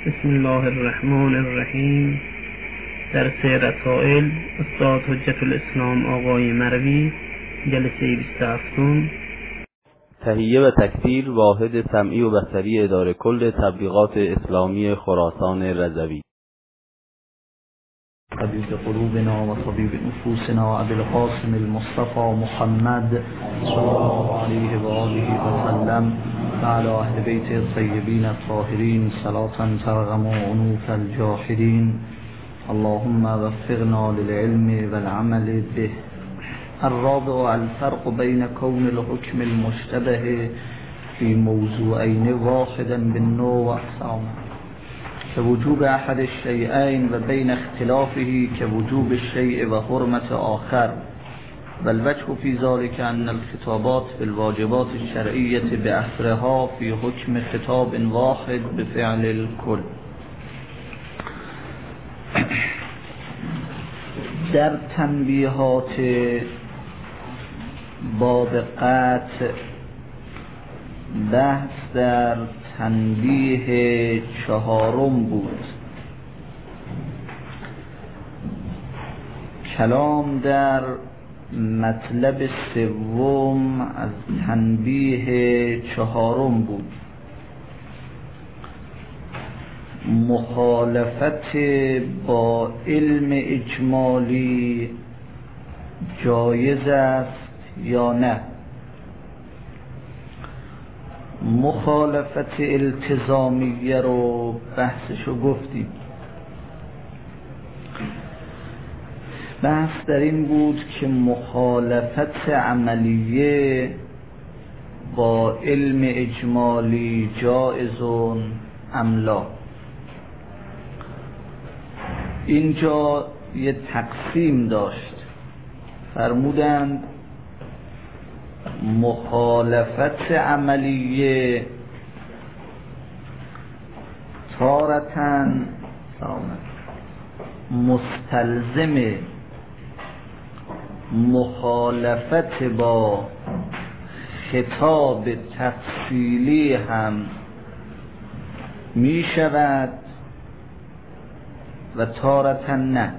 بسم الله الرحمن الرحیم. درس رسائل استاد حجت الاسلام آقای مروی، جلسه 27. تهیه و تکثیر واحد سمعی و بصری اداره کل تبلیغات اسلامی خراسان رضوی. طبيب قلوبنا وطبيب نفوسنا أبي القاسم المصطفى محمد صلى الله عليه وآله وسلم وعلى أهل بيته الطيبين الطاهرين صلاة ترغم عنوف الجاحدين. اللهم وفقنا للعلم والعمل به. الرابع الفرق بين كون الحكم المشتبه في موضوعين واحدا بالنوع كوجوب أحد الشيئين وبين اختلافه كوجوب الشيء وحرمة آخر، والوجه في ذلك أن الخطابات في الواجبات الشرعية بأسرها في حكم خطاب واحد بفعل الكل. در تنبیهات باب قطع بحث در تنبیه 4 بود. کلام در مطلب 3 از تنبیه 4 بود. مخالفت با علم اجمالی جایز است یا نه؟ مخالفت التزامیه رو بحثشو گفتیم. بحث در این بود که مخالفت عملیه با علم اجمالی جایزون ام لا. اینجا یه تقسیم داشت، فرمودند مخالفت عملیه تارتن مستلزم مخالفت با خطاب تفصیلی هم می شود و تارتن نه.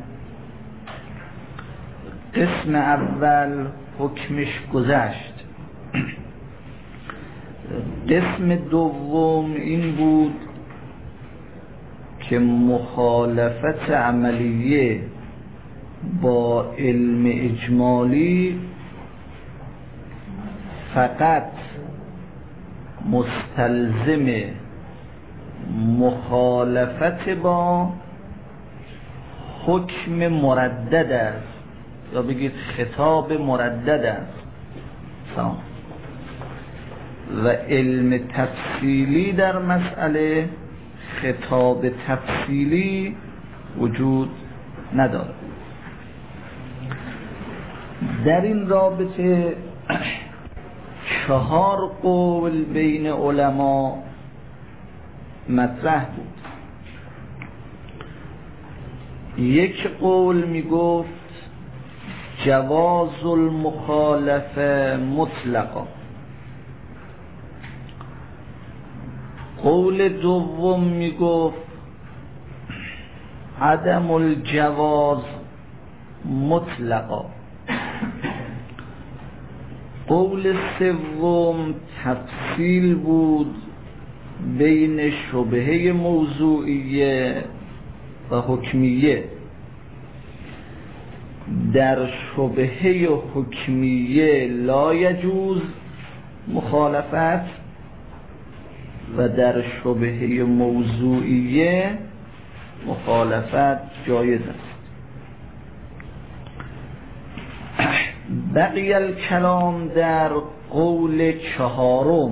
قسم اول حکمش گذشت. قسم دوم این بود که مخالفت عملیه با علم اجمالی فقط مستلزم مخالفت با حکم مردد است، یا بگید خطاب مردد است. و علم تفصیلی در مسئله خطاب تفصیلی وجود ندارد. در این رابطه 4 قول بین علما مطرح بود. یک قول می گفت جواز المخالفه مطلقا. قول دوم می گفت عدم الجواز مطلقا. قول سوم تفصیل بود بین شبهه موضوعیه و حکمیه. در شبهه حکمیه لا یجوز مخالفت و در شبهه موضوعیه مخالفت جایز است. بقی الکلام در قول 4.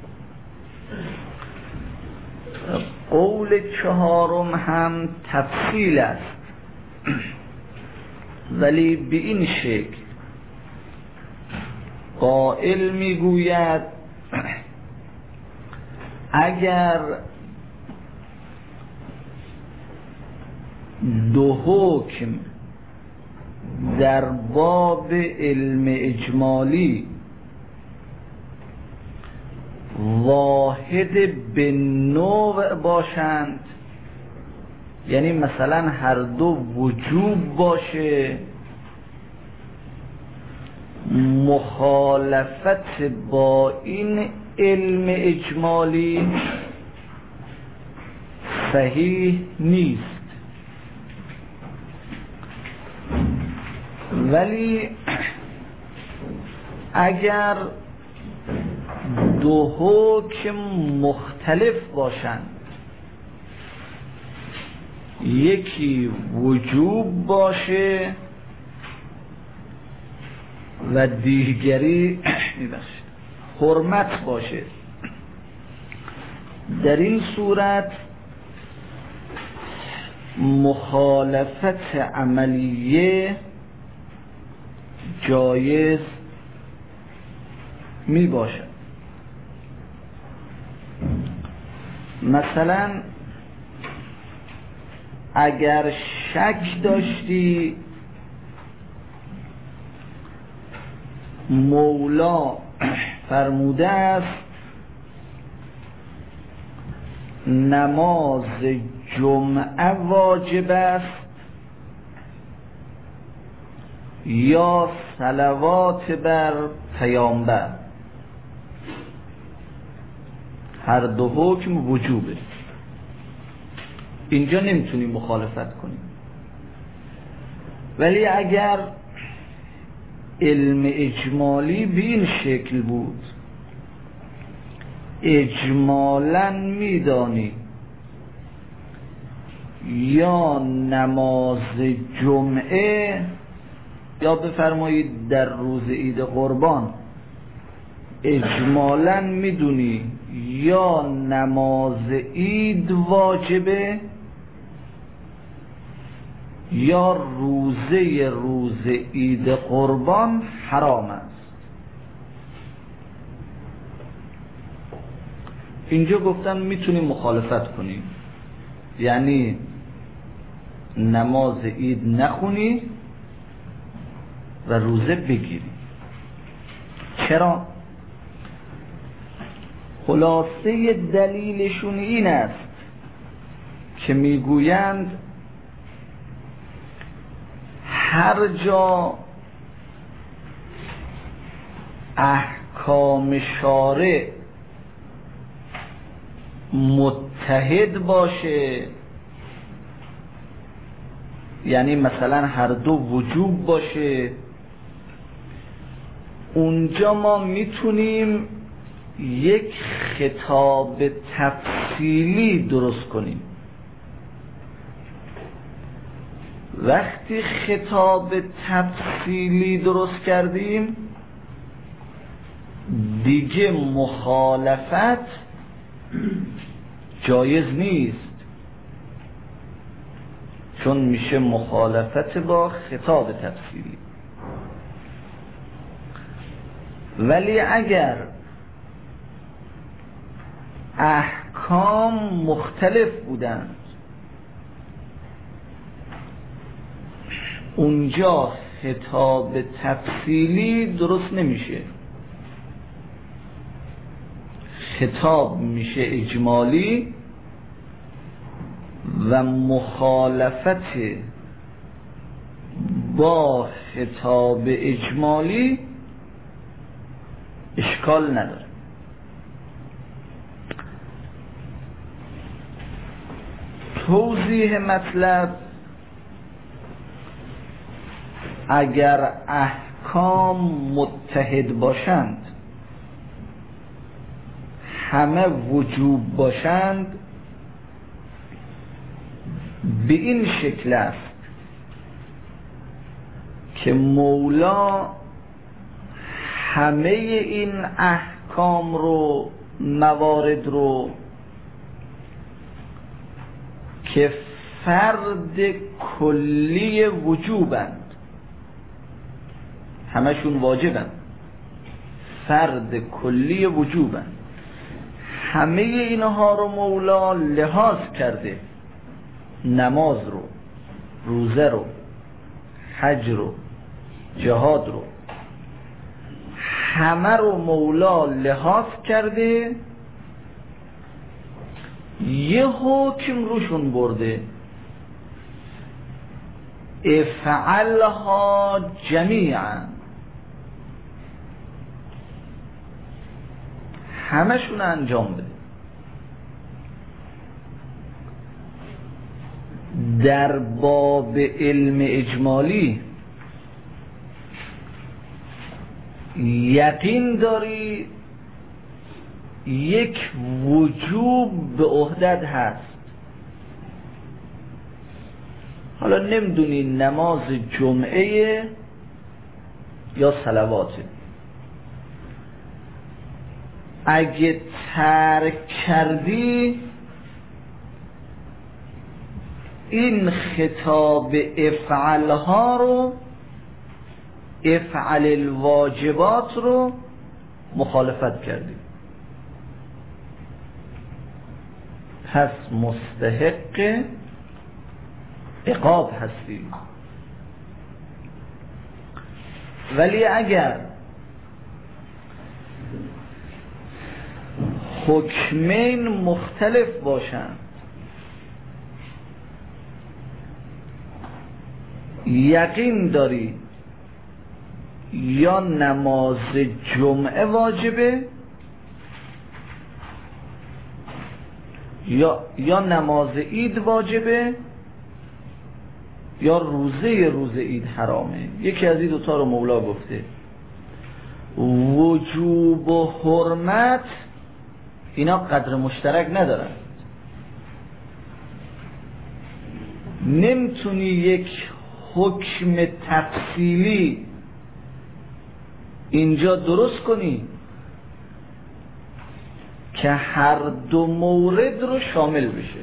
قول 4 هم تفصیل است، ولی به این شکل قائل میگوید اگر 2 حکم در باب علم اجمالی واحد به نوع باشند، یعنی مثلا هر دو وجوب باشه، مخالفت با این علم اجمالی صحیح نیست. ولی اگر دو حکم مختلف باشند، یکی وجوب باشه و دیگری حرمت باشه، در این صورت مخالفت عملیه جایز می باشد. مثلا اگر شک داشتی مولا فرموده است نماز جمعه واجب است یا صلوات بر پیامبر، هر دو حکم وجوبه، اینجا نمیتونیم مخالفت کنیم. ولی اگر علم اجمالی به این شکل بود، اجمالاً میدانی یا نماز جمعه یا بفرمایید در روز عید قربان اجمالاً میدونی یا نماز عید واجبه یا روز عید قربان حرام است. اینجا گفتن میتونیم مخالفت کنیم، یعنی نماز عید نخونی و روزه بگیری. چرا؟ خلاصه دلیلشون این است که میگویند هر جا احکام شارع متحد باشه، یعنی مثلا هر دو وجوب باشه، اونجا ما میتونیم یک خطاب تفصیلی درست کنیم. وقتی خطاب تفصیلی درست کردیم دیگه مخالفت جایز نیست، چون میشه مخالفت با خطاب تفصیلی. ولی اگر احکام مختلف بودند اونجا خطاب تفصیلی درست نمیشه، خطاب میشه اجمالی و مخالفت با خطاب اجمالی اشکال نداره. توضیح مطلب: اگر احکام متحد باشند، همه وجوب باشند، به این شکل است که مولا همه این احکام رو، موارد رو که فرد کلی وجوبند، همشون واجبند، فرد کلی وجوبند، همه اینها رو مولا لحاظ کرده، نماز رو، روزه رو، حج رو، جهاد رو، همه رو مولا لحاظ کرده، یه حکم روشون برده افعلها جمیعا، همشون انجام بده. در باب علم اجمالی یقین داری یک وجوب به عهدت هست، حالا نمیدونی نماز جمعه یا صلواته، اگه ترک کردی این خطاب افعلها رو، افعل الواجبات رو مخالفت کردی، پس مستحق عقاب هستی. ولی اگر حکمین مختلف باشند، یقین داری یا نماز جمعه واجبه یا نماز عید واجبه یا روز عید حرامه، یکی از این دوتا رو مولا گفته. وجوب و حرمت اینا قدر مشترک ندارن، نمیتونی یک حکم تفصیلی اینجا درست کنی که هر دو مورد رو شامل بشه.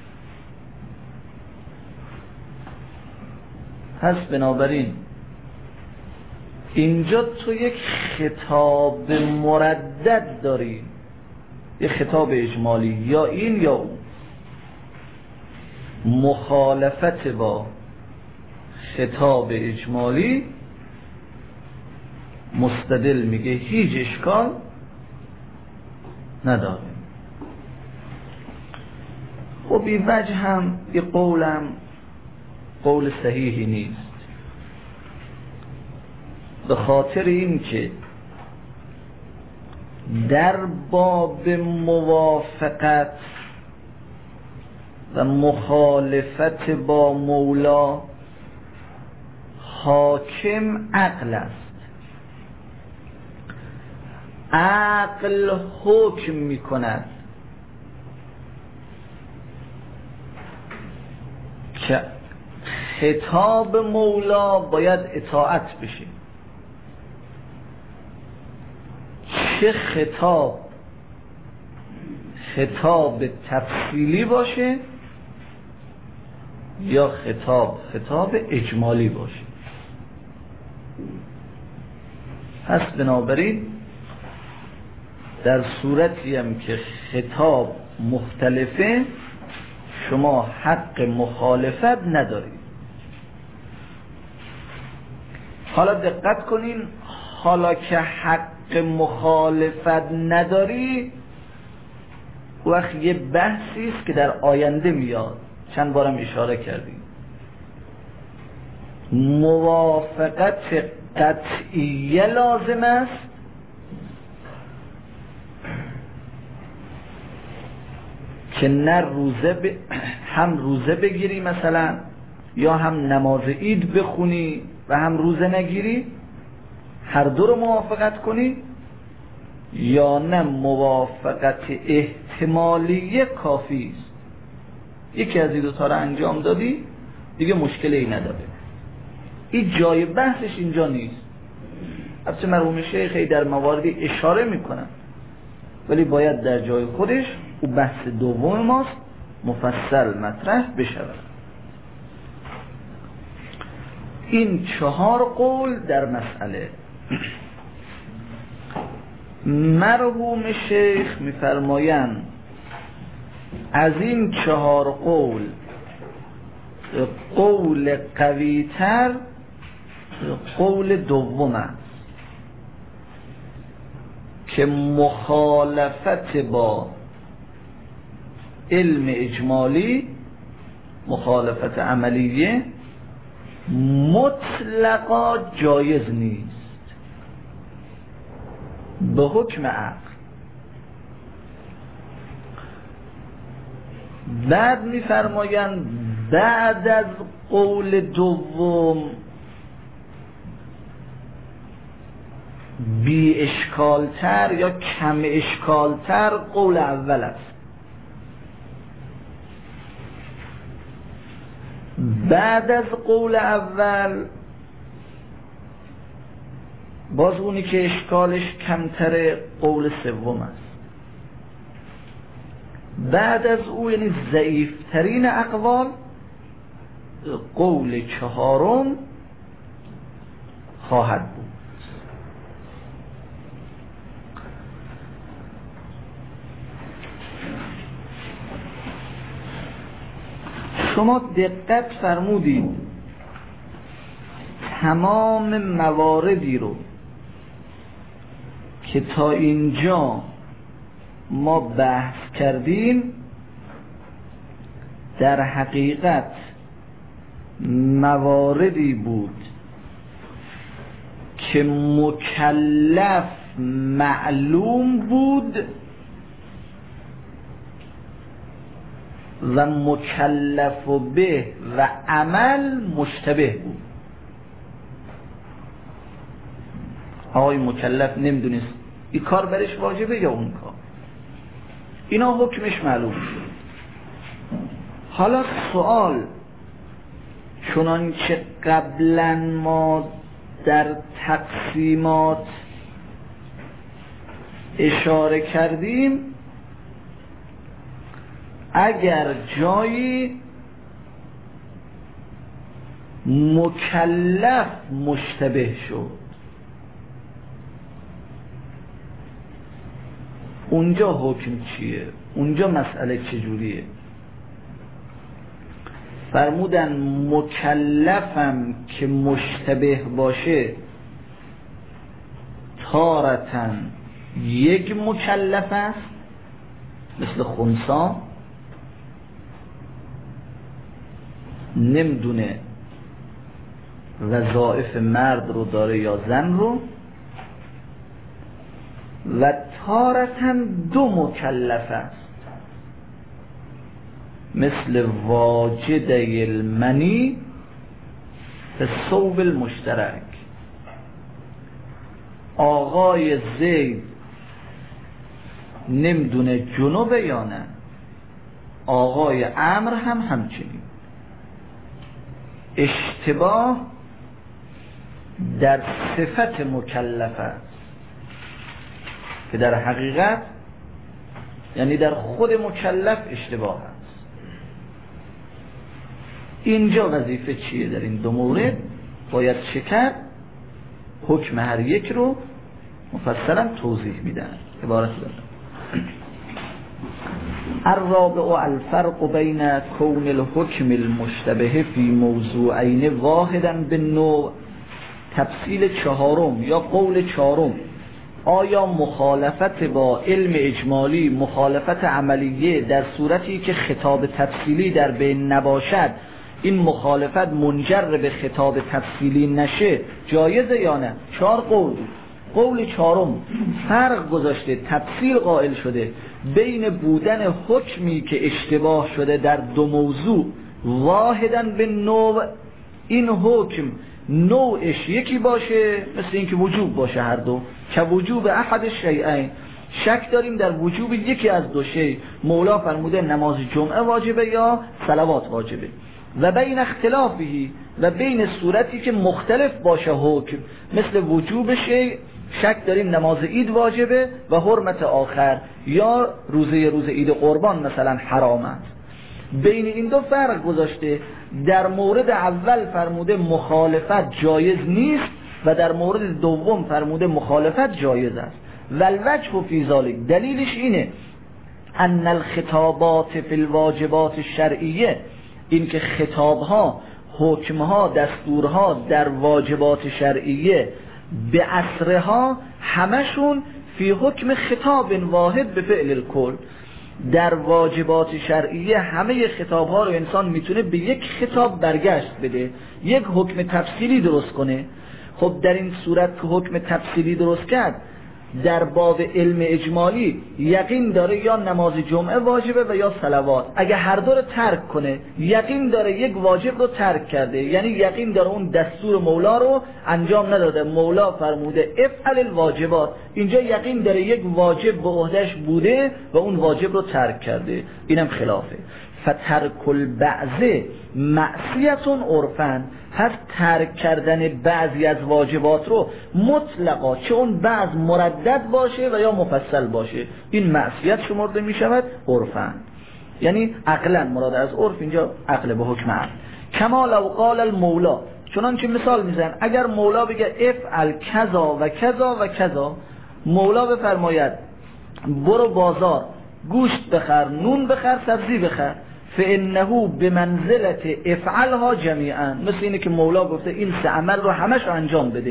پس بنابراین اینجا تو یک خطاب مردد داری، یک خطاب اجمالی، یا این یا اون. مخالفت با خطاب اجمالی مستدل میگه هیچ اشکال نداره. خب این وجه هم این قولم قول صحیحی نیست، به خاطر این که در باب موافقت و مخالفت با مولا حاکم عقل است. عقل حکم می کند که خطاب مولا باید اطاعت بشه، چه خطاب تفصیلی باشه یا خطاب اجمالی باشه. پس بنابراین در صورتی هم که خطاب مختلفه شما حق مخالفت ندارید. حالا دقت کنین، حالا که حق مخالفت نداری وقت یه بحثی است که در آینده میاد، چند بارم اشاره کردیم. موافقت قطعیه لازم است که نه هم روزه بگیری مثلا، یا هم نماز عید بخونی و هم روزه نگیری، هر دو رو موافقت کنی، یا نه موافقت احتمالیه کافی است. یکی از این دو تا رو انجام دادی دیگه مشکلی نداره. این جای بحثش اینجا نیست. البته مرحوم شیخ در مواردی اشاره میکنن، ولی باید در جای خودش او بحث دوم ماست مفصل مطرح بشود. این 4 قول در مسئله. مرحوم شیخ میفرمایند از این 4 قول قول قوی‌تر قول دوم است که مخالفت با علم اجمالی، مخالفت عملیه، مطلقا جایز نیست به حکم عقل. بعد می‌فرمایند بعد از قول دوم بی اشکالتر یا کم اشکالتر قول اول است. بعد از قول اول باز اونی که اشکالش کمتر قول سوم است. بعد از او یعنی ضعیفترین اقوال قول چهارم خواهد بود. شما دقت فرمودید تمام مواردی رو که تا اینجا ما بحث کردیم در حقیقت مواردی بود که مکلف معلوم بود و مکلف به و عمل مشتبه بود. آقای مکلف نمیدونست این کار برش واجبه یا اون کار، اینا حکمش معلوم شد. حالا سوال چنانچه قبلا ما در تقسیمات اشاره کردیم، اگر جایی مکلف مشتبه شد اونجا حکم چیه؟ اونجا مسئله چجوریه؟ فرمودن مکلفم که مشتبه باشه تارتن یک مکلف است مثل خنثی، نمیدونه وظایف مرد رو داره یا زن رو، و تارتن دو مکلف است مثل واجده المنی به ثوب المشترک. آقای زید نمیدونه جنوبه یا نه، آقای عمرو هم همچنین. اشتباه در صفت مکلف است که در حقیقت یعنی در خود مکلف اشتباه است. اینجا وظیفه چیه؟ در این دو مورد باید چه کرد؟ حکم هر یک رو مفصلا توضیح میدن. عبارت دارم الرابع الفرق بین کون الحکم المشتبه فی موضوعین واحدا بالنوع. تفصیل چهارم یا قول چهارم، آیا مخالفت با علم اجمالی مخالفت عملیه در صورتی که خطاب تفصیلی در بین نباشد این مخالفت منجر به خطاب تفصیلی نشه جایزه یا نه؟ چهار قول. قول چهارم فرق گذاشته، تفصیل قائل شده بین بودن حکمی که اشتباه شده در دو موضوع واحداً به نوع، این حکم نوعش یکی باشه مثل این که وجوب باشه هر دو، که وجوب احد شیئین، شک داریم در وجوب یکی از دو شی، مولا فرموده نماز جمعه واجبه یا صلوات واجبه، و بین اختلافی و بین صورتی که مختلف باشه حکم مثل وجوب شی، شک داریم نماز عید واجبه و حرمت آخر یا روز عید قربان مثلا حرام است. بین این دو فرق گذاشته. در مورد اول فرموده مخالفت جایز نیست و در مورد دوم فرموده مخالفت جایز است. والوجه فی ذلک، دلیلش اینه ان الخطابات فی الواجبات الشرعیه، این که خطابها، حکمها، دستورها در واجبات شرعیه به اصرها همشون فی حکم خطاب واحد به فعل الکل، در واجبات شرعیه همه خطاب ها رو انسان میتونه به یک خطاب برگشت بده، یک حکم تفصیلی درست کنه. خب در این صورت که حکم تفصیلی درست کرد، در باب علم اجمالی یقین داره یا نماز جمعه واجبه و یا صلوات. اگه هر دو رو ترک کنه یقین داره یک واجب رو ترک کرده، یعنی یقین داره اون دستور مولا رو انجام نداده. مولا فرموده افعل الواجبات، اینجا یقین داره یک واجب به عهده‌اش بوده و اون واجب رو ترک کرده. اینم خلافه. فترک البعض معصیت عرفاً، پس ترک کردن بعضی از واجبات رو مطلقا، چه اون بعض مردد باشه و یا مفصل باشه، این معصیت شمرده می شود عرفاً. یعنی عقلاً، مراد از عرف اینجا عقل به حکم عقل. کما لو قال المولا، چنانچه مثال میزن اگر مولا بگه افعل کذا و کذا و کذا، مولا بفرماید برو بازار گوشت بخر، نون بخر، سبزی بخر، فانه بمنزلت افعلها جمیعا، مثل اینه که مولا گفته این سه عمل رو همش رو انجام بده.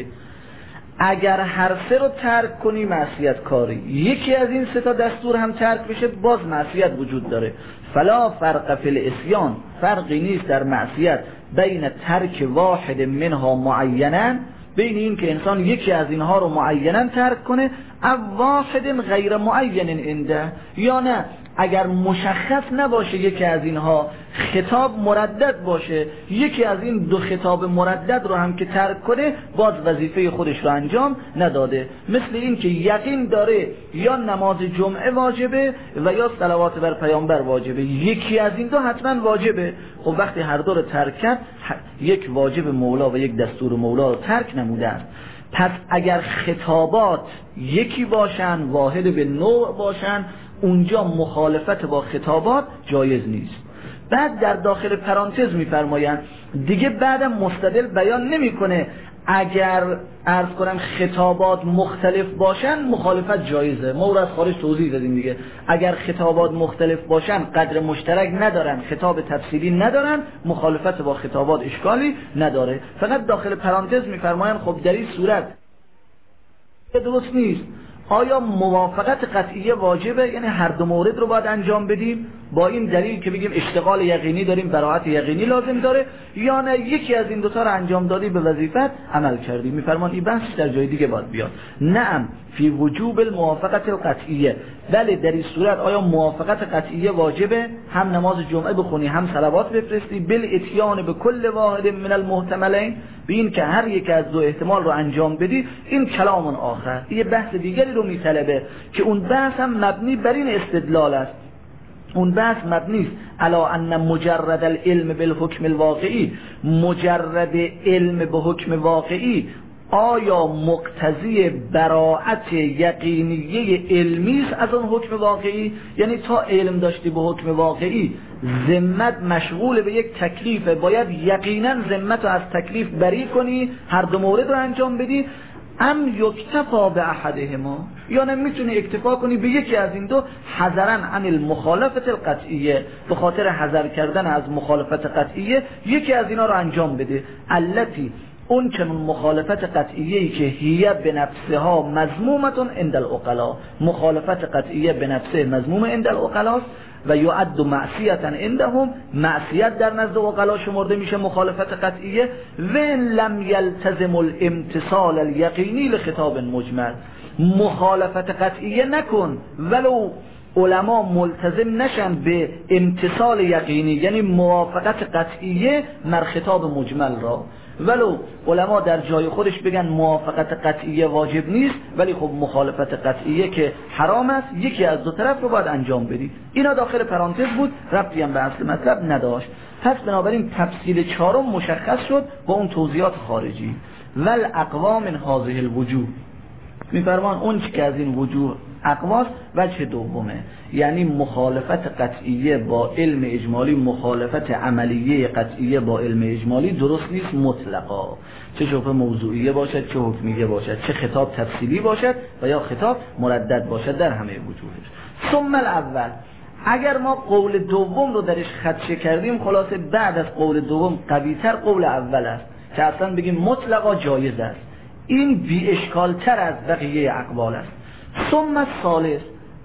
اگر هر سه رو ترک کنی معصیت کاری، یکی از این سه تا دستور هم ترک بشه باز معصیت وجود داره. فلا فرق فی الاسیان، فرقی نیست در معصیت بین ترک واحد منها معینا، بین این که انسان یکی از اینها رو معینا ترک کنه، او واحد غیر معین عنده، یا نه اگر مشخص نباشه یکی از اینها خطاب مردد باشه، یکی از این دو خطاب مردد رو هم که ترک کنه باز وظیفه خودش رو انجام نداده. مثل این که یقین داره یا نماز جمعه واجبه و یا صلوات بر پیامبر واجبه، یکی از این دو حتما واجبه. خب وقتی هر دو رو ترک کرد، یک واجب مولا و یک دستور مولا رو ترک نموده است. پس اگر خطابات یکی باشن، واحد به نوع باشن، اونجا مخالفت با خطابات جایز نیست. بعد در داخل پرانتز میفرمایند دیگه بعدم مستدل بیان نمیکنه اگر عرض کنم خطابات مختلف باشن مخالفت جایزه. ما رو از خارج توضیح دادیم دیگه، اگر خطابات مختلف باشن قدر مشترک ندارن، خطاب تفصیلی ندارن، مخالفت با خطابات اشکالی نداره. فقط داخل پرانتز میفرمایند خب در این صورت درست نیست، آیا موافقت قطعیه واجبه؟ یعنی هر دو مورد رو باید انجام بدیم با این دلیل که بگیم اشتغال یقینی داریم، براءت یقینی لازم داره، یا نه یکی از این دوتا رو انجام دادی به وظیفت عمل کردی؟ میفرمان این بحث در جای دیگه باید بیاد. نعم فی وجوب الموافقت القطعیه، بله در این صورت آیا موافقت قطعیه واجبه؟ هم نماز جمعه بخونی هم صلوات بفرستی، بالاتیان به کل واحد من المحتملین، به این که هر یک از دو احتمال رو انجام بدی. این کلام آخر، یه بحث دیگری رو میطلبه که اون بحث هم مبنی بر این استدلال است. اون بحث مبنی است علا ان مجرد العلم بالحکم الواقعی، مجرد علم به حکم واقعی آیا مقتضی براءت یقینیه علمی است از اون حکم واقعی؟ یعنی تا علم داشتی به حکم واقعی، ذمت مشغول به یک تکلیفه، باید یقینا ذمت رو از تکلیف بری کنی، هر دو مورد رو انجام بدی. ام یکتفا به احدهما، یا نه میتونی اکتفا کنی به یکی از این دو، حذرا عن المخالفت القطعیه، به خاطر حذر کردن از مخالفت قطعیه یکی از اینا رو انجام بده. التی اون چنون مخالفت قطعیه‌ای که هیه به نفسها مذمومتون عند العقلا، مخالفت قطعیه به نفسه مذموم عند العقلا و یعد معصیتا عندهم، معصیت در نزد عقلا شمرده میشه مخالفت قطعیه. و لم یلتزم الامتصال الیقینی لخطاب مجمل، مخالفت قطعیه نکن ولو علما ملتزم نشن به امتصال یقینی، یعنی موافقت قطعیه مر خطاب مجمل را، ولو علما در جای خودش بگن موافقت قطعیه واجب نیست، ولی خب مخالفت قطعیه که حرام است، یکی از دو طرف رو باید انجام بدی. اینا داخل پرانتز بود، ربطی هم به اصل مطلب نداشت. پس بنابراین تفصیل چهارم مشخص شد با اون توضیحات خارجی. ول اقوا من هذه الوجوه، میفرمان اون که از این وجوه اقواس وجه دومه، یعنی مخالفت قطعیه با علم اجمالی، مخالفت عملیه قطعیه با علم اجمالی درست نیست مطلقا، چه شبه موضوعیه باشد، چه حکمیه باشد، چه خطاب تفصیلی باشد و یا خطاب مردد باشد در همه وجوهش. ثم الاول، اگر ما قول دوم رو درش خدشه کردیم، خلاصه بعد از قول دوم قوی‌تر قول اول است که اصلا بگیم مطلقا جایز است، این بی اشکال تر از بقیه اقوال است. ثم الثالث،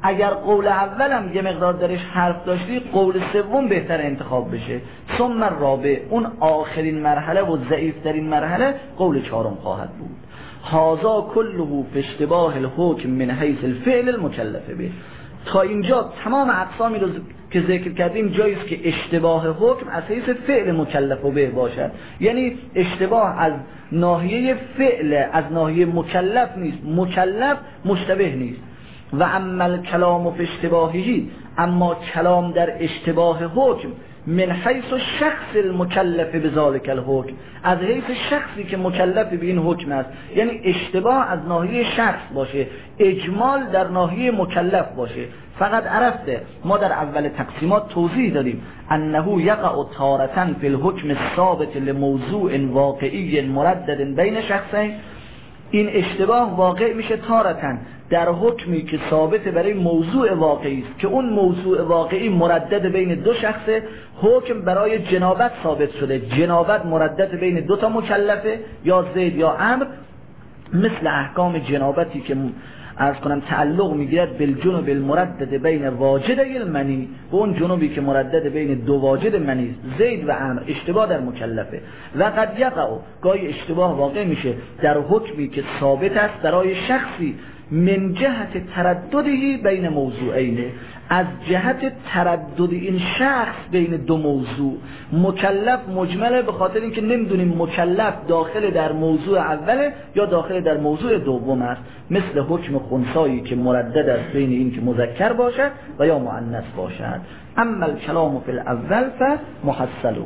اگر قول اولم یه مقدار درش حرف داشتی، قول سوم بهتر انتخاب بشه. ثم الرابع، اون آخرین مرحله و ضعیفترین مرحله قول چهارم خواهد بود. هذا كله في اشتباه الحكم من حيث الفعل المكلف به. تا اینجا تمام اقسامی رو که ذکر کردیم جاییست که اشتباه حکم از حیث فعل مکلف به باشد، یعنی اشتباه از ناحیه فعل، از ناحیه مکلف نیست، مکلف مشتبه نیست. و اما الکلام فی اشتباهی، اما کلام در اشتباه حکم من حیث شخص المکلف بذالک الحکم، از حیث شخصی که مکلف به این حکم است، یعنی اشتباه از ناحیه شخص باشه، اجمال در ناحیه مکلف باشه. فقط عرفته ما در اول تقسیمات توضیح دادیم انه یقع تارة فی الحکم الثابت لموضوع واقعی مردد بین شخصین. این اشتباه واقع میشه تارتن در حکمی که ثابت برای موضوع واقعی است که اون موضوع واقعی مردد بین دو شخصه. حکم برای جنابت ثابت شده، جنابت مردد بین دو تا مکلفه، یا زید یا عمرو، مثل احکام جنابتی که عرض کنم تعلق میگیرد بالجنوب المردد بین واجدی المنی، و اون جنوبی که مردد بین دو واجد منی، زید و عمرو. اشتباه در مکلفه. و قد یقع، گاهی اشتباه واقع میشه در حکمی که ثابت است برای شخصی من جهت ترددی بین موضوعین، از جهت تردد این شخص بین دو موضوع. مکلف مجمله به خاطر اینکه نمیدونیم مکلف داخل در موضوع اوله یا داخل در موضوع دوم است، مثل حکم خنثایی که مردد است بین این که مذکر باشد و یا مؤنث باشد. اما الکلام فی الاول فمحصله.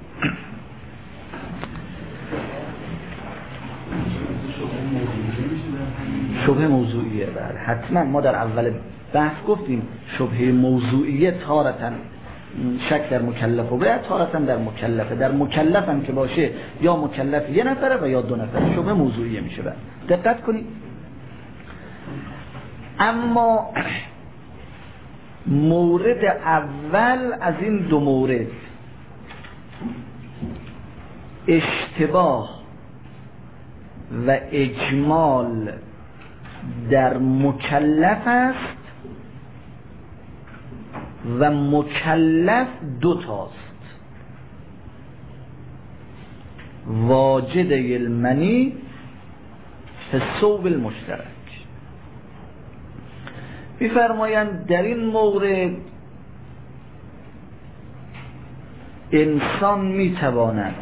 شبهه موضوعیه. بله حتما ما در اول بحث گفتیم شبهه موضوعیه تارتن شک در مکلف و باید تارتن در مکلفه. در مکلف هم که باشه یا مکلف یه نفره و یا دو نفره، شبهه موضوعیه میشه. بله دقت کنید. اما مورد اول از این دو مورد، اشتباه و اجمال در مکلف است و مکلف دو تاست، واجد المنی فی الثوب المشترک. می‌فرمایند در این مورد انسان میتواند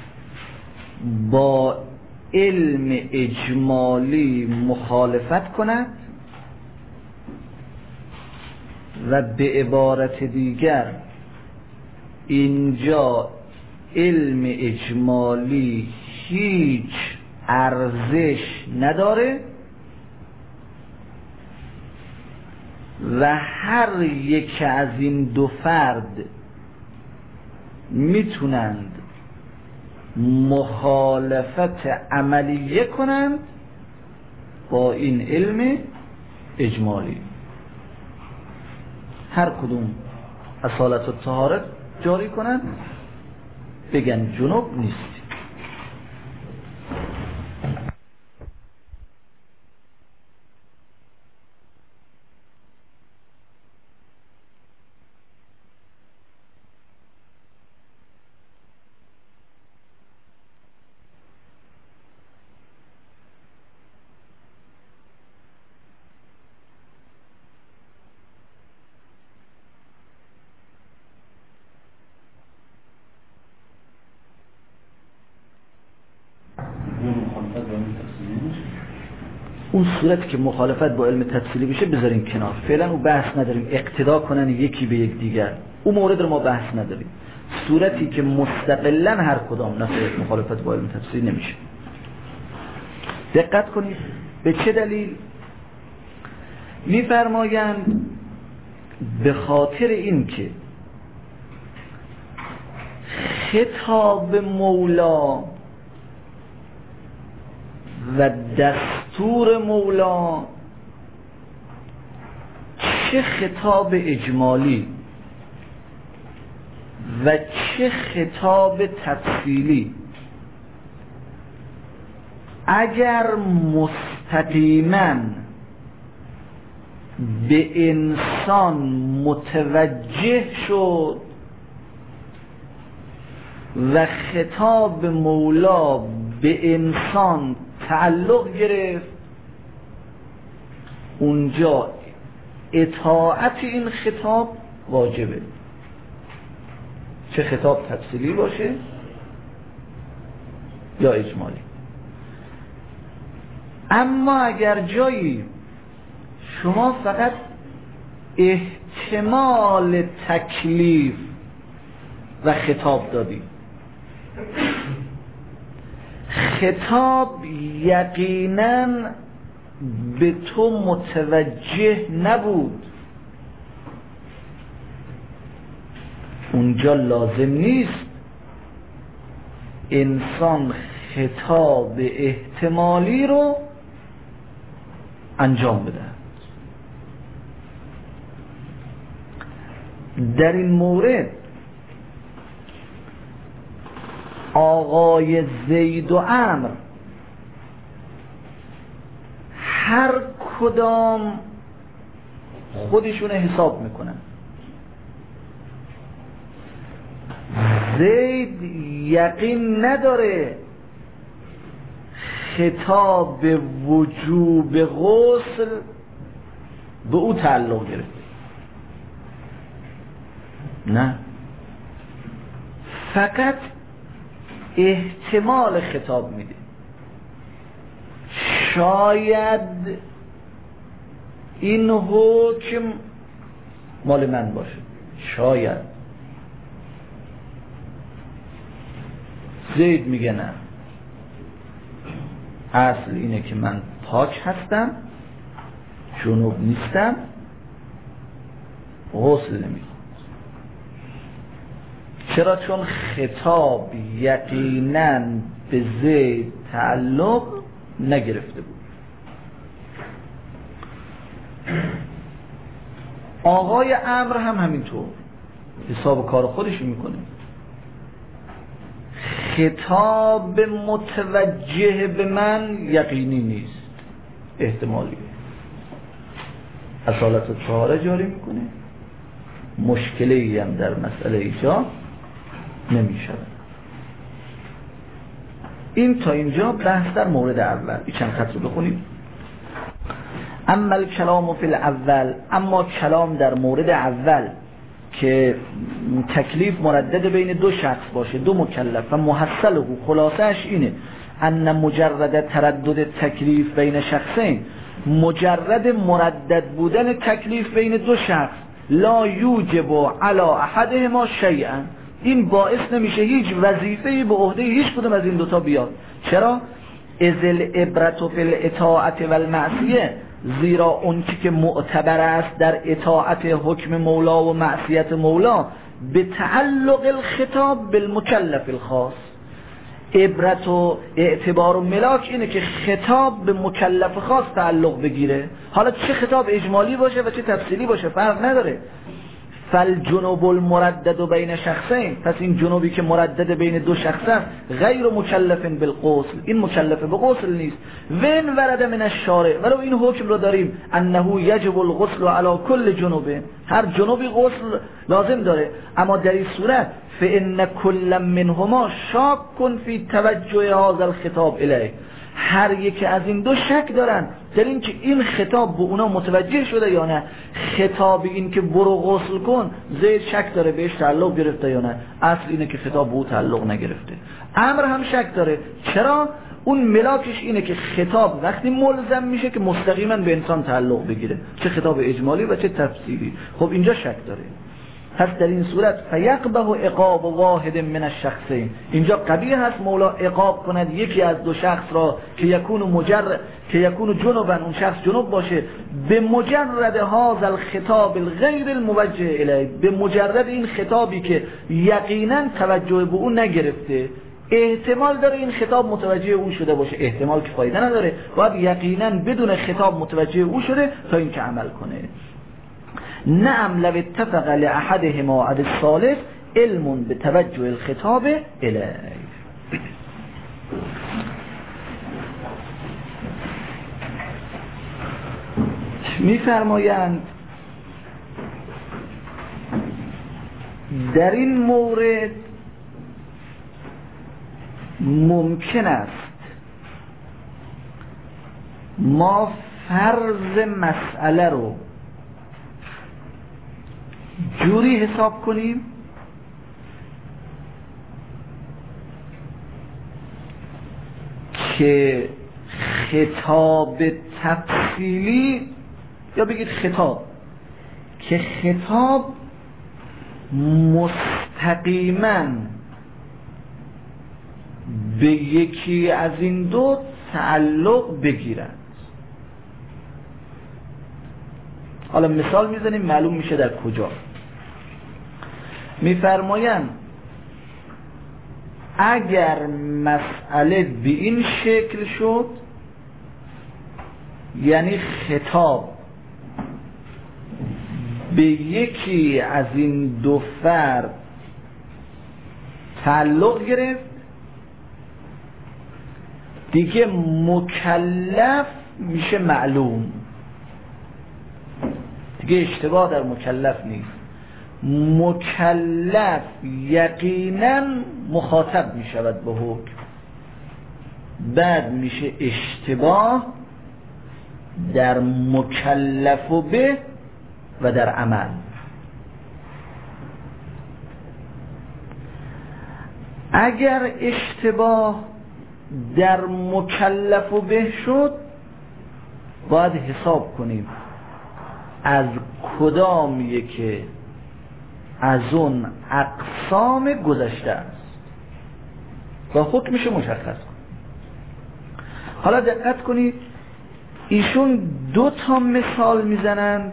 با علم اجمالی مخالفت کند و به عبارت دیگر اینجا علم اجمالی هیچ ارزش نداره و هر یک از این دو فرد میتونند مخالفت عملیه کنند با این علم اجمالی. هر کدوم اصالت و طهارت جاری کنند، بگن جنوب نیست. اون صورتی که مخالفت با علم تفصیلی بشه بذاریم کنار، فعلا اون بحث نداریم، اقتدا کنن یکی به یک دیگر، اون مورد رو ما بحث نداریم. صورتی که مستقلا هر کدام نصیحت مخالفت با علم تفصیلی نمیشه. دقت کنید به چه دلیل میفرمایند؟ به خاطر این که خطاب مولا و دستور مولا، چه خطاب اجمالی و چه خطاب تفصیلی، اگر مستقیما به انسان متوجه شد و خطاب مولا به انسان تعلق گرفت، اونجا اطاعت این خطاب واجبه، چه خطاب تفصیلی باشه یا اجمالی. اما اگر جایی شما فقط احتمال تکلیف و خطاب دادی، خطاب یقیناً به تو متوجه نبود، اونجا لازم نیست انسان خطاب احتمالی رو انجام بده. در این مورد آقای زید و عمرو هر کدام خودشون حساب میکنن. زید یقین نداره خطاب وجوب غسل به او تعلق گرفته، نه، فقط احتمال خطاب میده، شاید این حکم مال من باشه، شاید. زید میگه نه، اصل اینه که من پاک هستم، جنوب نیستم، غسل نمیخوام. چرا؟ چون خطاب یقیناً به زید تعلق نگرفته بود. آقای عمرو هم همینطور حساب کار خودش میکنه، خطاب متوجه به من یقینی نیست، احتمالی. اصالت الطهاره جاری میکنه، مشکلی هم در مسئله ایجاد نمیشه. این تا اینجا بحث در مورد اول. این چند خط رو بخونید. اما الکلام فی الاول، اما کلام در مورد اول که تکلیف مردد بین دو شخص باشه، دو مکلف، و محصله خلاصش اینه ان مجرد تردد تکلیف بین شخصین، مجرد مردد بودن تکلیف بین دو شخص، لا یوجب علی احدهما شیئا، این باعث نمیشه هیچ وظیفه‌ای به عهده هیچ کدوم از این دوتا بیاد. چرا؟ اذ العبرة فی الاطاعة و المعصیه، زیرا اون که معتبر است در اطاعت حکم مولا و معصیت مولا به تعلق الخطاب بالمکلف الخاص. عبرت و اعتبار و ملاک اینه که خطاب به مکلف خاص تعلق بگیره، حالا چه خطاب اجمالی باشه و چه تفصیلی باشه فرق نداره. فالجنوب المردد بین شخصین، پس این جنوبی که مردد بین دو شخص است غیر مکلف بالغسل، این مکلف به غسل نیست. وین ورد من الشارع، ولو این حکم رو داریم انه یجب الغسل علی کل جنوب، هر جنوبی غسل لازم داره، اما در این صورت فان کل منهما شاک فی توجه هذا الخطاب الیه، هر یک از این دو شک دارن در این که این خطاب به اونا متوجه شده یا نه. خطاب این که برو غسل کن، زید شک داره بهش تعلق گرفته یا نه، اصل اینه که خطاب به او تعلق نگرفته. عمرو هم شک داره، چرا؟ اون ملاکش اینه که خطاب وقتی ملزم میشه که مستقیما به انسان تعلق بگیره، چه خطاب اجمالی و چه تفصیلی. خب اینجا شک داره، پس در این صورت فیقبه عقاب واحد من الشخصین، اینجا قبیح هست مولا عقاب کند یکی از دو شخص را که یکون جنوبا، اون شخص جنوب باشه، به مجرد هذا الخطاب الغیر الموجه الیه، به مجرد این خطابی که یقینا توجه به اون نگرفته. احتمال داره این خطاب متوجه او شده باشه، احتمال که فایده نداره، باید یقینا بدون خطاب متوجه او شده تا این که عمل کنه. نعم لو اتفق لأحدهما عد الثالث علم بتوجه الخطاب الیه. می‌فرمایند در این مورد ممکن است ما فرض مسئله رو جوری حساب کنیم که خطاب تفصیلی، یا بگید خطاب، که خطاب مستقیما به یکی از این دو تعلق بگیرند. حالا مثال میزنیم معلوم میشه در کجا. میفرمایند اگر مسئله به این شکل شد، یعنی خطاب به یکی از این دو فرد تعلق گرفت، دیگه مکلف میشه معلوم، دیگه اشتباه در مکلف نیست. مکلف یقینا مخاطب میشود به حکم، بعد میشه اشتباه در مکلف و به و در عمل. اگر اشتباه در مکلف و به شد، باید حساب کنیم از کدامیه که از اون اقسام گذشته است و حکمش مشخص کنیم. حالا دقت کنید، ایشون 2 تا مثال میزنند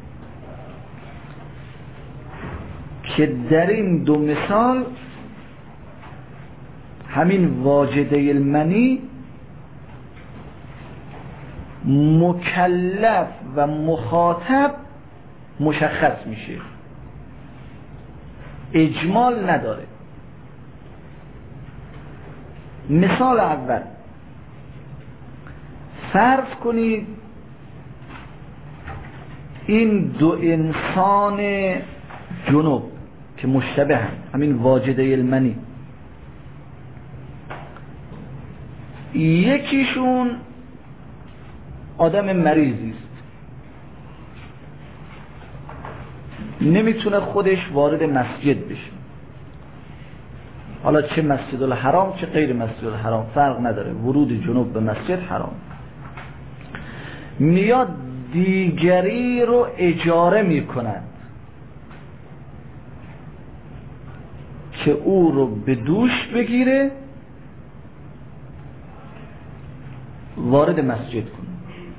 که در این 2 مثال همین واجده المنی مکلف و مخاطب مشخص میشه، اجمال نداره. مثال اول، فرض کنید این 2 انسان جنوب که مشتبه هم، همین واجده المنی، یکیشون آدم مریضی است، نمیتونه خودش وارد مسجد بشه، حالا چه مسجد الحرام چه غیر مسجد الحرام فرق نداره، ورود جنوب به مسجد حرام. میاد دیگری رو اجاره میکنند که او رو به دوش بگیره وارد مسجد کنه.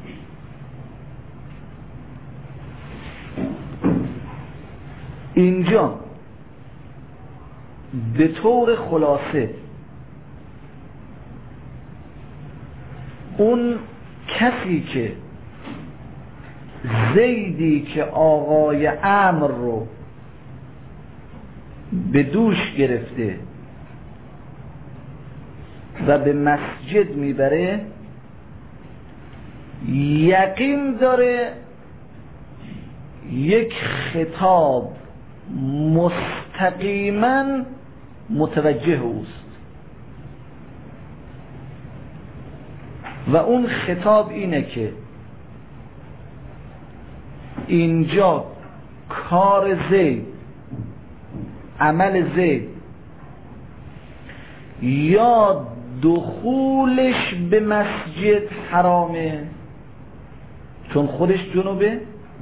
اینجا به طور خلاصه اون کسی که زیدی که آقای عمرو رو به دوش گرفته و به مسجد میبره، یقین داره یک خطاب مستقیما متوجه اوست و اون خطاب اینه که اینجا کار زید، عمل زید یا دخولش به مسجد حرامه چون خودش جنوبه،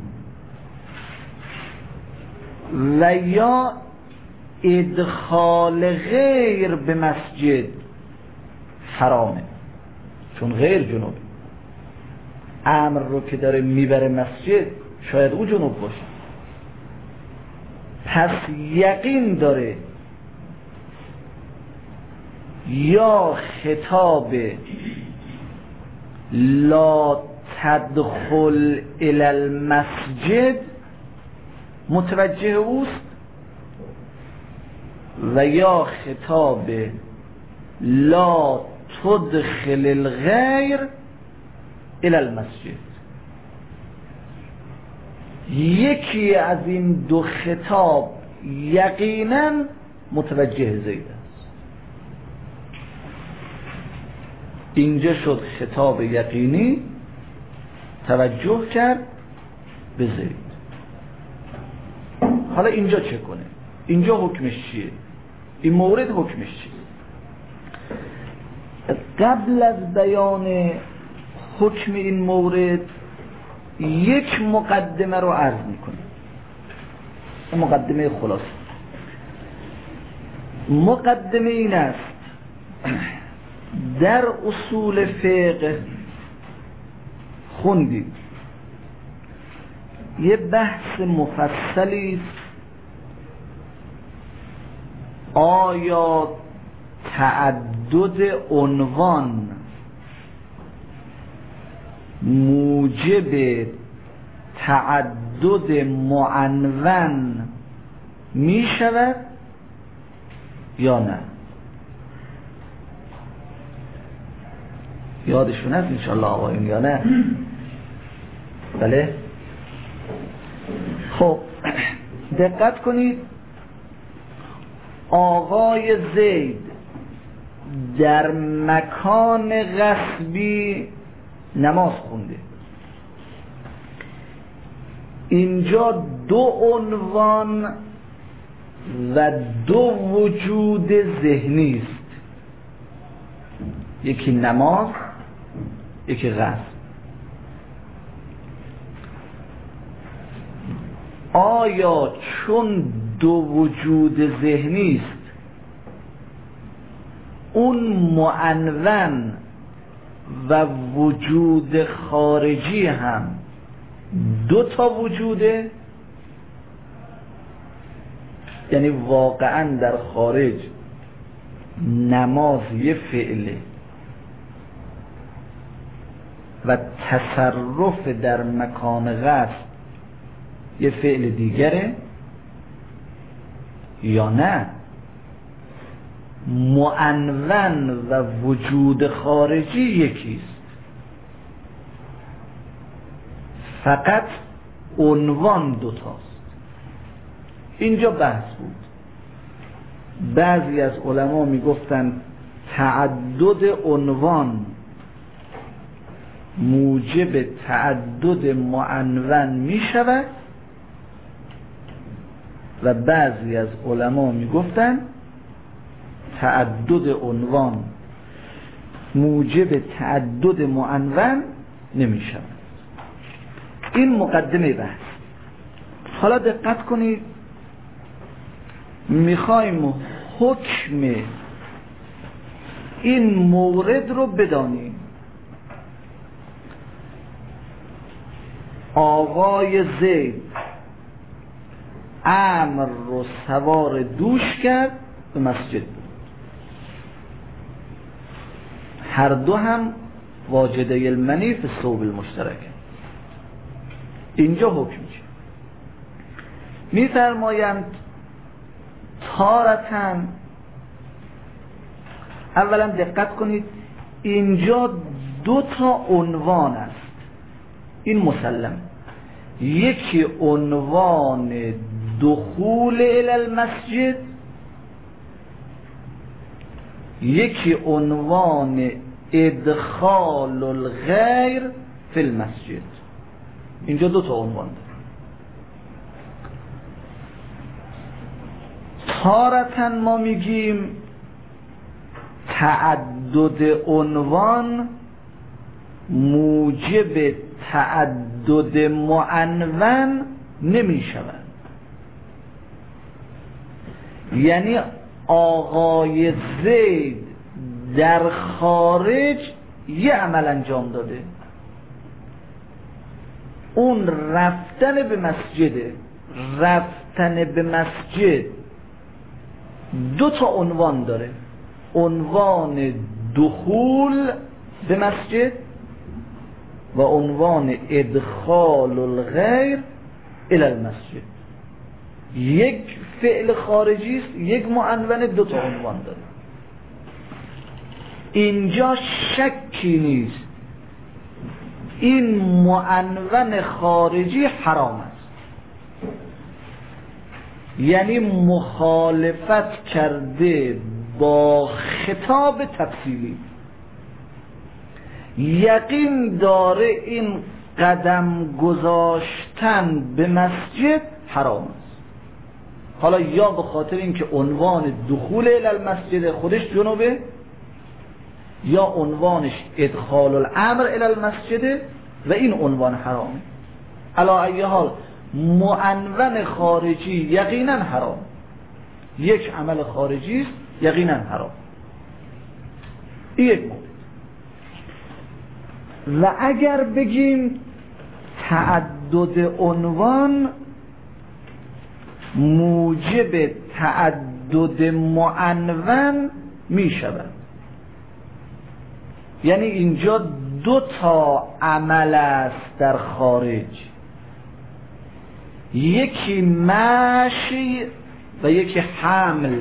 و یا ادخال غیر به مسجد حرامه چون غیر جنوبه. امر رو که داره میبره مسجد شاید او جنوب باشه، پس یقین داره یا خطاب لا تدخل الی المسجد متوجه اوست و یا خطاب لا تدخل الغیر الی المسجد. یکی از این دو خطاب یقینا متوجه زید است. اینجا شد خطاب یقینی توجه کرد به زید. حالا اینجا چه کنه؟ اینجا حکمش چیه؟ این مورد حکمش چیه؟ قبل از بیان حکم این مورد یک مقدمه رو عرض میکنه. مقدمه خلاصه. مقدمه این است در اصول فقه خوندید یه بحث مفصلی است آیا تعدد عنوان موجب تعدد معنون می شود یا نه؟ یادشون هست انشاءالله آقایون یا نه؟ بله؟ خب دقت کنید، آقای زید در مکان غصبی نماز خونده. اینجا دو عنوان و دو وجود ذهنی است، یکی نماز یکی غصب. آیا چون دو وجود ذهنی است اون معنون و وجود خارجی هم دو تا وجوده؟ یعنی واقعا در خارج نماز یه فعله و تصرف در مکان غصب یه فعل دیگره یا نه؟ معنون و وجود خارجی یکیست، فقط عنوان دوتاست. اینجا بحث بود. بعضی از علما میگفتن تعدد عنوان موجب تعدد معنون میشود و بعضی از علما میگفتن تعدد عنوان موجب تعدد معنون نمیشود. این مقدمه بحث. حالا دقت کنید، میخوایم حکم این مورد رو بدانیم. آقای زید امر رو سوار دوش کرد به مسجد بود. هر دو هم واجده المنی فی الثوب المشترک. اینجا حکم میشه. میفرمایند تارتاً، اولا دقت کنید اینجا دو تا عنوان است، این مسلم. یکی عنوان دخول الی المسجد، یکی عنوان ادخال الغیر فی المسجد. اینجا دو تا عنوان داره. تارتاً ما میگیم تعدد عنوان موجب تعدد معنون نمی شود. یعنی آقای زید در خارج یه عمل انجام داده، اون رفتن به مسجده. رفتن به مسجد دو تا عنوان داره، عنوان دخول به مسجد و عنوان ادخال الغیر الی المسجد. یک فعل خارجی است، یک معنون، دو تا عنوان داره. اینجا شکی نیست این معنون خارجی حرام است. یعنی مخالفت کرده با خطاب تفصیلی، یقین داره این قدم گذاشتن به مسجد حرام است. حالا یا به خاطر اینکه عنوان دخول الی المسجد خودش جنوبه، یا عنوانش ادخال الامر الی المسجد و این عنوان حرامه. علی ای حال معنون خارجی یقینا حرام، یک عمل خارجی است یقینا حرام. این یک مورد. و اگر بگیم تعدد عنوان موجب تعدد معنون می شود، یعنی اینجا دو تا عمل است در خارج، یکی مشی و یکی حمل،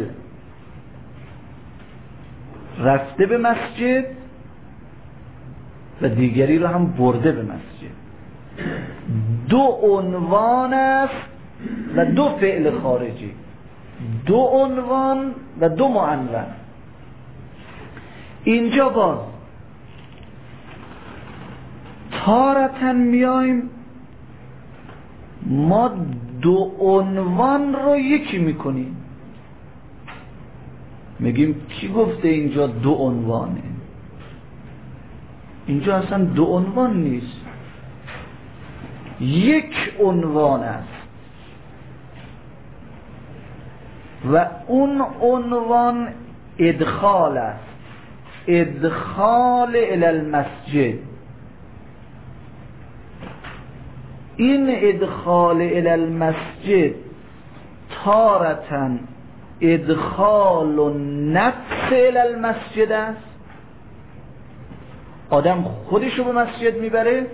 رفته به مسجد و دیگری رو هم برده به مسجد. دو عنوان است و دو فعل خارجی، دو عنوان و دو معنون. اینجا باز تارةً میایم ما دو عنوان رو یکی میکنیم، میگیم کی گفته اینجا دو عنوانه؟ اینجا اصلا دو عنوان نیست، یک عنوان است و اون عنوان ادخال است، ادخال الی المسجد. این ادخال الی المسجد تارةً ادخال النفس الی المسجد است، آدم خودشو به مسجد میبره،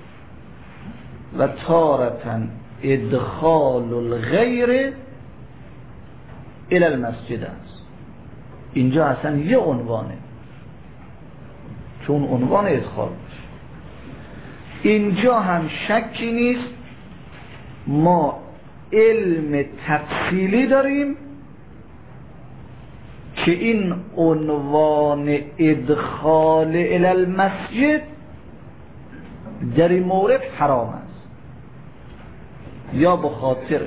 و تارةً ادخال الغیر الی المسجد است. اینجا اصلا یه عنوانه، چون عنوان ادخال باشه. اینجا هم شکی نیست ما علم تفصیلی داریم که این عنوان ادخال الی المسجد در این مورد حرام است، یا به خاطر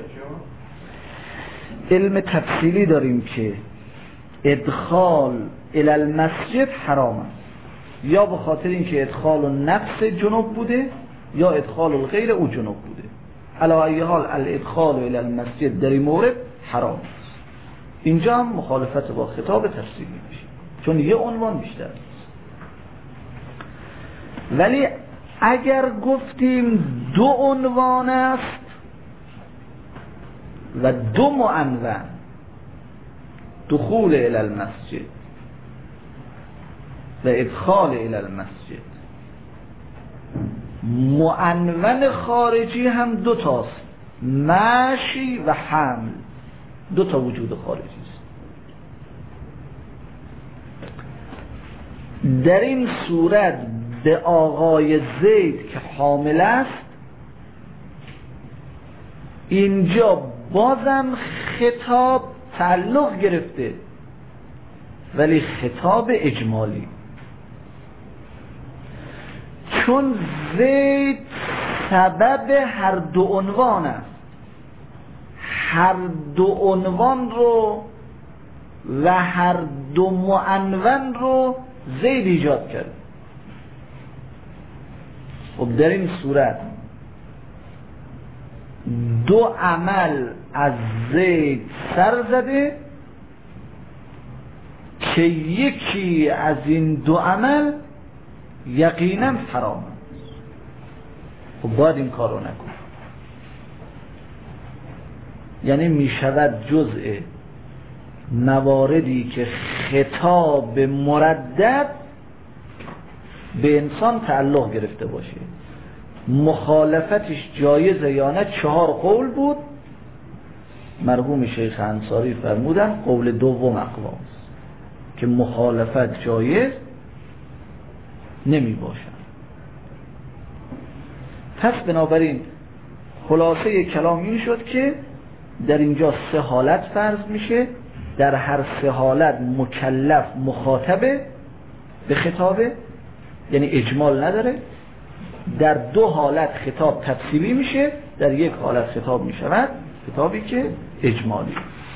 علم تفصیلی داریم که ادخال الی المسجد حرام است، یا به خاطر اینکه ادخال النفس جنوب بوده یا ادخال الغیر او جنوب بوده. علی ای حال الادخال الی المسجد در این مورد حرام است. اینجا هم مخالفت با خطاب تفصیلی میشه، چون یه عنوان بیشتر است. ولی اگر گفتیم دو عنوان است و دو معنون، دخول الی المسجد و ادخال الی المسجد، معنون خارجی هم دو تاست، مشی و حمل، دو تا وجود خارجی است. در این صورت به آقای زید که حامل است اینجا بازم خطاب تعلق گرفته، ولی خطاب اجمالی، چون زید سبب هر دو عنوان است. هر دو عنوان رو و هر دو معنون رو زید ایجاد کرد. خب در این صورت دو عمل از زید سر زده که یکی از این دو عمل یقینا حرام است. خب باید این کار رو نکن، یعنی می شود جزء مواردی که خطاب مردد به انسان تعلق گرفته باشه. مخالفتش جایزه یا نه؟ 4 قول بود، مرحوم شیخ انصاری فرمودن قول دوم اقواست که مخالفت جایز نمی باشد. پس بنابراین خلاصه کلام این شد که در اینجا 3 حالت فرض میشه، در هر 3 حالت مکلف مخاطبه به خطابه، یعنی اجمال نداره. در 2 حالت خطاب تفصیلی میشه، در 1 حالت خطاب میشود خطابی که اجمالی.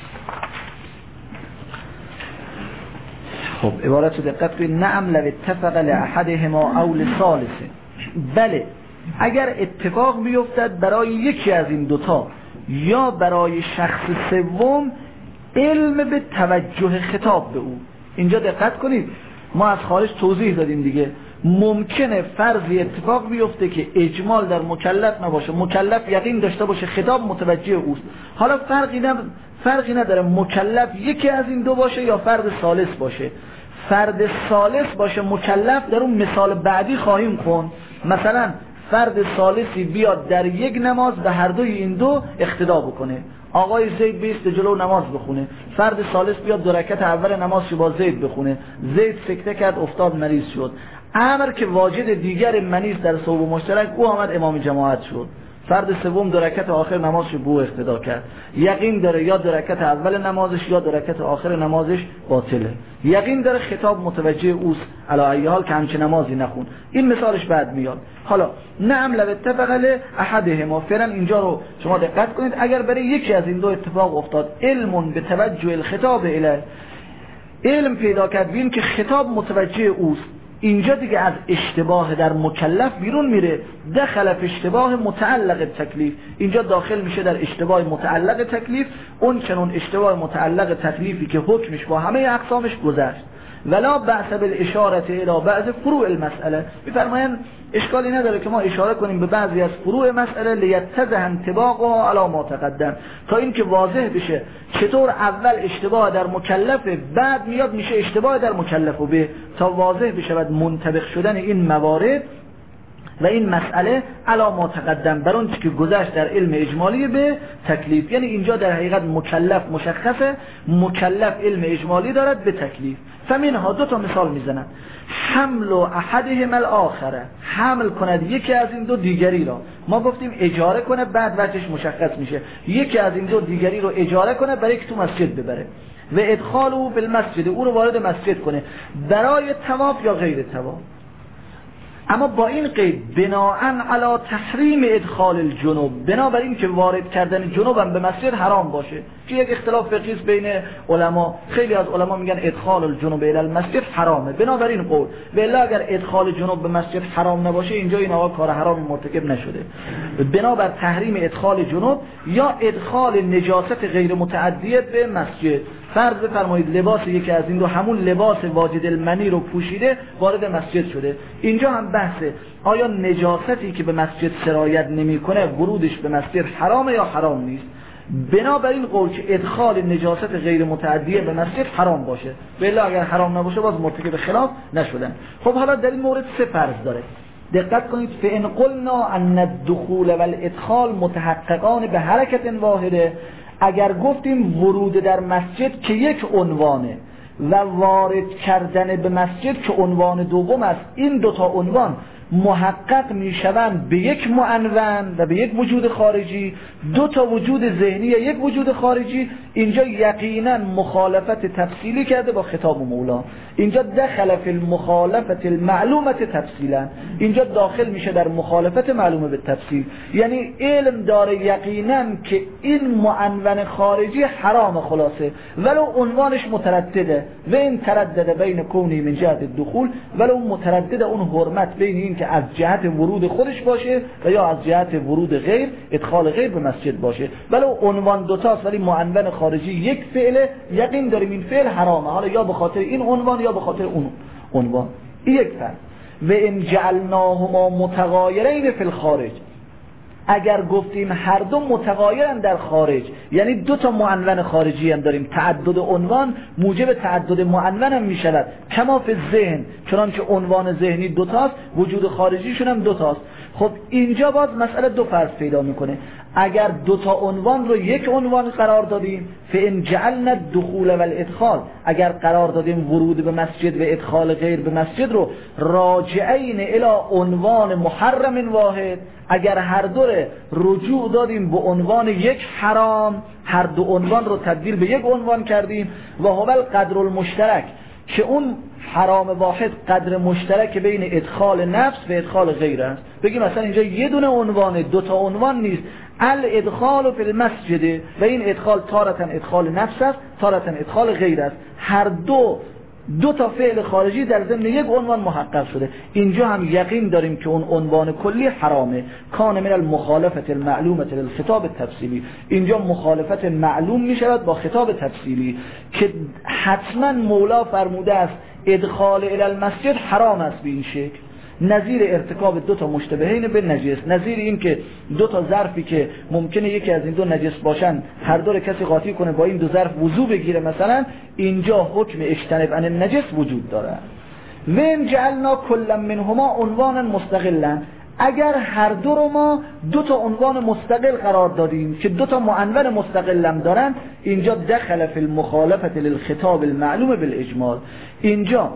خب عبارت رو دقت کنید. نعم لو اتفق لاحدهما او لثالثه. بله اگر اتفاق بیفتد برای یکی از این دوتا یا برای شخص سوم علم به توجه خطاب به او. اینجا دقت کنید، ما از خارج توضیح دادیم دیگه، ممکنه فرضی اتفاق بیفته که اجمال در مکلف نباشه، مکلف یقین داشته باشه خطاب متوجه اوست. حالا فرقی نداره مکلف یکی از این دو باشه یا فرد ثالث باشه. فرد ثالث باشه مکلف، در اون مثال بعدی خواهیم خوند. مثلا فرد ثالثی بیاد در یک نماز به هر دوی این دو اقتدا بکنه. آقای زید بیست جلو نماز بخونه، فرد ثالث بیاد 2 رکعت اول نمازش با زید بخونه، زید سکته کرد افتاد مریض شد. امر که واجد دیگر منیز در صوب مشترک، او آمد امام جماعت شد. فرد سوم 2 رکعت آخر نمازش بو اقتدا کرد، یقین داره یا 2 رکعت اول نمازش یا 2 رکعت آخر نمازش باطله، یقین داره خطاب متوجه اوست، علی ای حال که همچه نمازی نخون. این مثالش بعد میاد. حالا نعم لو اتفق لاحدهما، فعلا اینجا رو شما دقت کنید. اگر برای یکی از این دو اتفاق افتاد، علم به توجه الخطاب الیه، علم پیدا کرد ببین که خطاب متوجه اوست، اینجا دیگه از اشتباه در مکلف بیرون میره، دخل فی اشتباه متعلق تکلیف، اینجا داخل میشه در اشتباه متعلق تکلیف، اون چنون اشتباه متعلق تکلیفی که حکمش با همه اقسامش گذشت. ولا بأس بالاشاره الی بعض فروع المساله، میفرمایند اشکالی نداره که ما اشاره کنیم به بعضی از فروع مسئله، لیتضح انطباقها علی ما تقدم، تا اینکه واضح بشه چطور اول اشتباه در مکلف بعد میاد میشه اشتباه در مکلف و به، تا واضح بشه بعد منطبق شدن این موارد و این مسئله علی ما تقدم، بر اون که گذشت در علم اجمالی به تکلیف. یعنی اینجا در حقیقت مکلف مشخصه، مکلف علم اجمالی دارد به تکلیف. فمنها 2 تا مثال میزنن. حمل احدهما الاخره، حمل کند یکی از این دو دیگری را. ما گفتیم اجاره کنه بعد وجهش مشخص میشه، یکی از این دو دیگری رو اجاره کنه برای که تو مسجد ببره، و ادخالو بالمسجد، او رو وارد مسجد کنه برای طواف یا غیر طواف. اما با این قید بناءً علی تحریم ادخال الجنوب، بنابراین که وارد کردن جنوب هم به مسجد حرام باشه، که یک اختلاف فقهی است بین علما. خیلی از علما میگن ادخال الجنوب الی المسجد حرامه، بنابراین قول والا اگر ادخال جنوب به مسجد حرام نباشه اینجا این آقا کار حرامی مرتکب نشده. بنابر تحریم ادخال جنوب یا ادخال نجاست غیر متعدیه به مسجد. فرض بفرمایید لباس یکی از این دو، همون لباس واجد المنی رو پوشیده وارد مسجد شده، اینجا هم بحثه آیا نجاستی که به مسجد سرایت نمیکنه ورودش به مسجد حرامه یا حرام نیست. بنابراین قول که ادخال نجاست غیر متعدیه به مسجد حرام باشه، ولی اگر حرام نباشه باز مرتکب خلاف نشدن. خب حالا در این مورد 3 فرض داره، دقت کنید. فإن قلنا ان الدخول والادخال متحققان به حرکت واحده، اگر گفتیم ورود در مسجد که یک عنوانه و وارد کردن به مسجد که عنوان دوم است، این 2 تا عنوان محقق میشوند به یک معنون و به یک وجود خارجی، 2 تا وجود ذهنی یک وجود خارجی، اینجا یقینا مخالفت تفصیلی کرده با خطاب مولا. اینجا دخل فی المخالفت المعلومه تفصیلا، اینجا داخل میشه در مخالفت معلومه به تفصیل، یعنی علم داره یقینا که این معنون خارجی حرام خلاصه، ولو عنوانش متردده، و این تردد بین کونی من جهت الدخول، ولو متردد اون حرمت بین این که از جهت ورود خودش باشه و یا از جهت ورود غیر، ادخال غیر به مسجد باشه، ولو عنوان 2 تاست ولی معنون خارجی یک فعله، یقین داریم این فعل حرامه، حالا یا به خاطر این عنوان یا به خاطر اون عنوان. این یک فرض. و ان جعلناهما متغایرین فی الخارج، اگر گفتیم هر دو متغایرن در خارج، یعنی 2 تا معنون خارجی هم داریم، تعدد عنوان موجب تعدد معنون هم میشود، کما فی ذهن، چنانچه عنوان ذهنی 2 تاست وجود خارجیشون هم 2 تاست. خب اینجا باز مسئله 2 فرض پیدا میکنه. اگر دو تا عنوان رو یک عنوان قرار دادیم، فإن جعلنا الدخول والادخال، اگر قرار دادیم ورود به مسجد و ادخال غیر به مسجد رو راجعین الی عنوان محرم واحد، اگر هر دو رجوع دادیم به عنوان یک حرام، هر دو عنوان رو تبدیل به یک عنوان کردیم، و هو القدر المشترک، که اون حرام واحد قدر مشترک بین ادخال نفس و ادخال غیر است. بگیم مثلا اینجا یه دونه عنوان، دو تا عنوان نیست، الادخال فی المسجد، و این ادخال تارتن ادخال نفس است، تارتن ادخال غیر است. هر دو تا فعل خارجی در ضمن یک عنوان محقق شده. اینجا هم یقین داریم که اون عنوان کلی حرامه. کان من المخالفت المعلومه للخطاب التفصیلی، اینجا مخالفت معلوم می شود با خطاب تفصیلی که حتما مولا فرموده است ادخال الی المسجد حرام است به این شکل، نظیر ارتکاب دو تا مشتبهین به نجس، نظیر این که دو تا ظرفی که ممکنه یکی از این دو نجس باشن هر دو کسی قاطی کنه با این دو ظرف وضو بگیره، مثلا اینجا حکم اجتنب عن النجس وجود داره. من جعلنا کلا منهما عنوانا مستقلا، اگر هر دو رو ما دو تا عنوان مستقل قرار دادیم که دو تا معنون مستقل هم دارن، اینجا دخل فی المخالفت للخطاب المعلوم بالاجمال، اینجا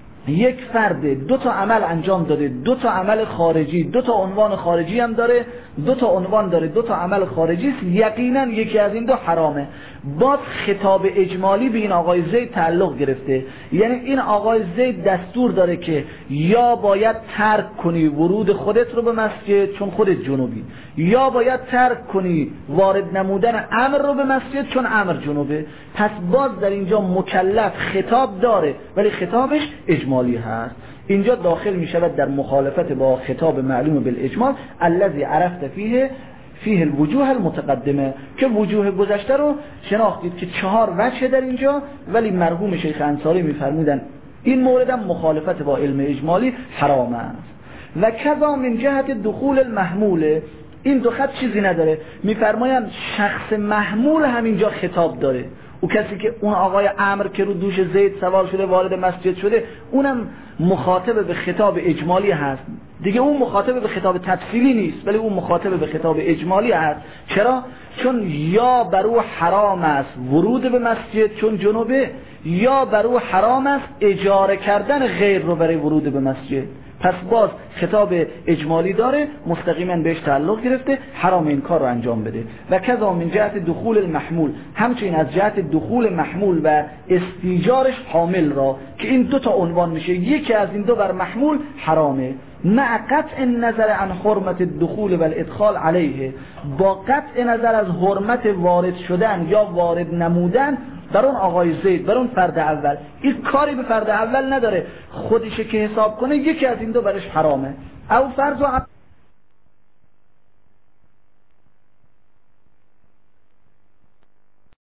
یک فرد دو تا عمل انجام داده، دو تا عمل خارجی، دو تا عنوان خارجی هم داره، دو تا عنوان داره، دو تا عمل خارجی است، یقینا یکی از این دو حرامه. باز خطاب اجمالی به این آقای زید تعلق گرفته، یعنی این آقای زید دستور داره که یا باید ترک کنی ورود خودت رو به مسجد چون خودت جنوبی، یا باید ترک کنی وارد نمودن امر رو به مسجد چون امر جنوبه. پس باز در اینجا مکلف خطاب داره ولی خطابش اجمالی هست. اینجا داخل می شود در مخالفت با خطاب معلوم بالاجمال الذي عرفت فیه الوجوه المتقدمه، که وجوه گذشته رو شناختید که 4 وجه در اینجا، ولی مرحوم شیخ انصاری میفرمودن این مورد هم مخالفت با علم اجمالی حرام است. و کذا من جهت دخول المحمول، این دو خط چیزی نداره، میفرمایند شخص محمول همینجا خطاب داره، او کسی که اون آقای عمرو که رو دوش زید سوار شده وارد مسجد شده اونم مخاطب به خطاب اجمالی هست دیگه، اون مخاطب به خطاب تفصیلی نیست ولی اون مخاطب به خطاب اجمالی هست. چرا؟ چون یا بر او حرام است ورود به مسجد چون جنوبه، یا بر او حرام است اجاره کردن غیر رو برای ورود به مسجد. پس باز خطاب اجمالی داره، مستقیما بهش تعلق گرفته، حرام این کار رو انجام بده. و کذا من جهت دخول المحمول، همچنین از جهت دخول محمول و استیجارش حامل را، که این دو تا عنوان میشه، یکی از این دو بر محمول حرامه، مع قطع نظر عن حرمت الدخول و الادخال علیه، با قطع نظر از حرمت وارد شدن یا وارد نمودن بر اون آقای زید، بر اون فرد اول. این کاری به فرد اول نداره، خودشه که حساب کنه یکی از این دو برش حرامه. او فرض